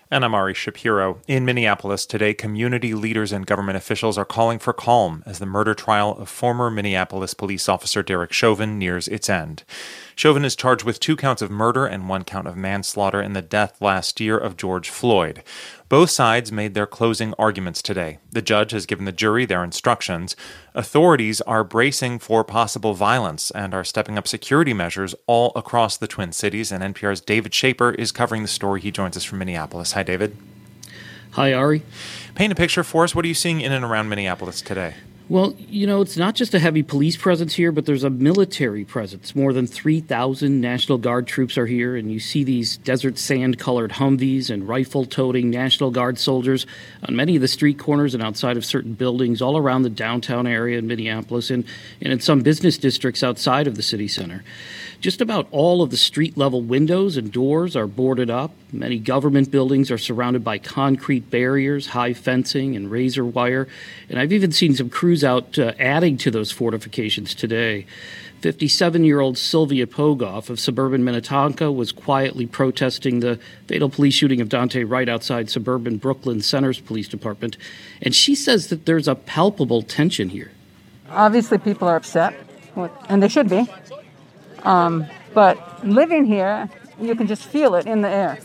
And I'm Ari Shapiro. In Minneapolis today, community leaders and government officials are calling for calm as the murder trial of former Minneapolis police officer Derek Chauvin nears its end. Chauvin is charged with 2 counts of murder and 1 count of manslaughter in the death last year of George Floyd. Both sides made their closing arguments today. The judge has given the jury their instructions. Authorities are bracing for possible violence and are stepping up security measures all across the Twin Cities. And NPR's David Shaper is covering the story. He joins us from Minneapolis. Hi, David. Hi, Ari. Paint a picture for us. What are you seeing in and around Minneapolis today? Well, it's not just a heavy police presence here, but there's a military presence. More than 3,000 National Guard troops are here, and you see these desert sand-colored Humvees and rifle-toting National Guard soldiers on many of the street corners and outside of certain buildings all around the downtown area in Minneapolis and in some business districts outside of the city center. Just about all of the street-level windows and doors are boarded up. Many government buildings are surrounded by concrete barriers, high fencing, and razor wire. And I've even seen some crews out adding to those fortifications today. 57-year-old Sylvia Pogoff of suburban Minnetonka was quietly protesting the fatal police shooting of Daunte Wright outside suburban Brooklyn Center's police department. And she says that there's a palpable tension here. Obviously, people are upset, and they should be. But living here, you can just feel it in the air.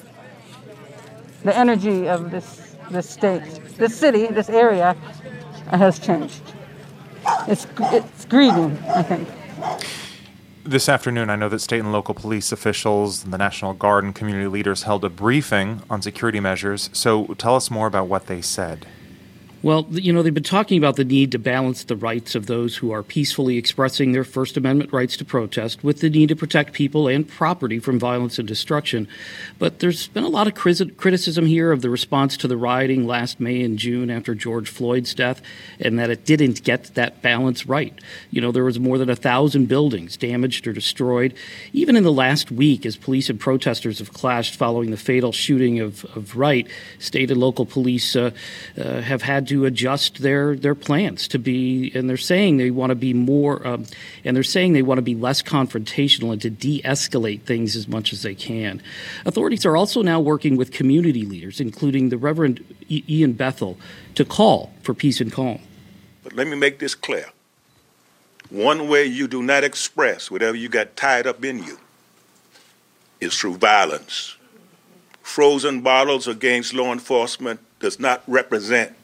The energy of this state, this city, this area has changed. It's grieving, I think. This afternoon, I know that state and local police officials, the National Guard, and community leaders held a briefing on security measures. So tell us more about what they said. Well, they've been talking about the need to balance the rights of those who are peacefully expressing their First Amendment rights to protest with the need to protect people and property from violence and destruction. But there's been a lot of criticism here of the response to the rioting last May and June after George Floyd's death, and that it didn't get that balance right. There was more than 1,000 buildings damaged or destroyed. Even in the last week, as police and protesters have clashed following the fatal shooting of Wright, state and local police have had to adjust their plans to be, and they're saying they want to be more, and they're saying they want to be less confrontational and to de-escalate things as much as they can. Authorities are also now working with community leaders, including the Reverend Ian Bethel, to call for peace and calm. But let me make this clear. One way you do not express whatever you got tied up in you is through violence. Frozen bottles against law enforcement does not represent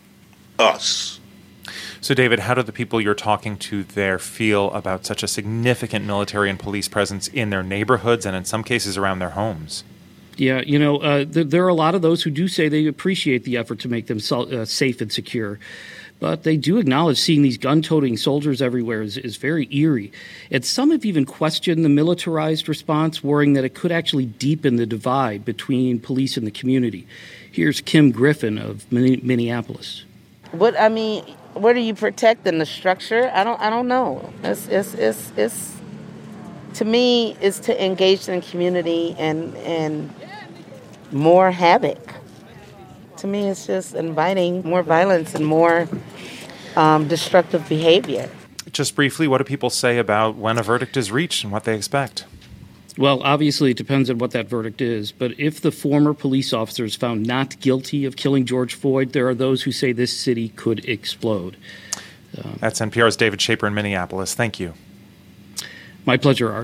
us. So, David, how do the people you're talking to there feel about such a significant military and police presence in their neighborhoods and in some cases around their homes? Yeah, there are a lot of those who do say they appreciate the effort to make them safe and secure. But they do acknowledge seeing these gun-toting soldiers everywhere is very eerie. And some have even questioned the militarized response, worrying that it could actually deepen the divide between police and the community. Here's Kim Griffin of Minneapolis. What are you protecting? The structure? I don't know. It's to me, it's to engage in the community and more havoc. To me, it's just inviting more violence and more destructive behavior. Just briefly, what do people say about when a verdict is reached and what they expect? Well, obviously, it depends on what that verdict is. But if the former police officer is found not guilty of killing George Floyd, there are those who say this city could explode. That's NPR's David Shaper in Minneapolis. Thank you. My pleasure, Art.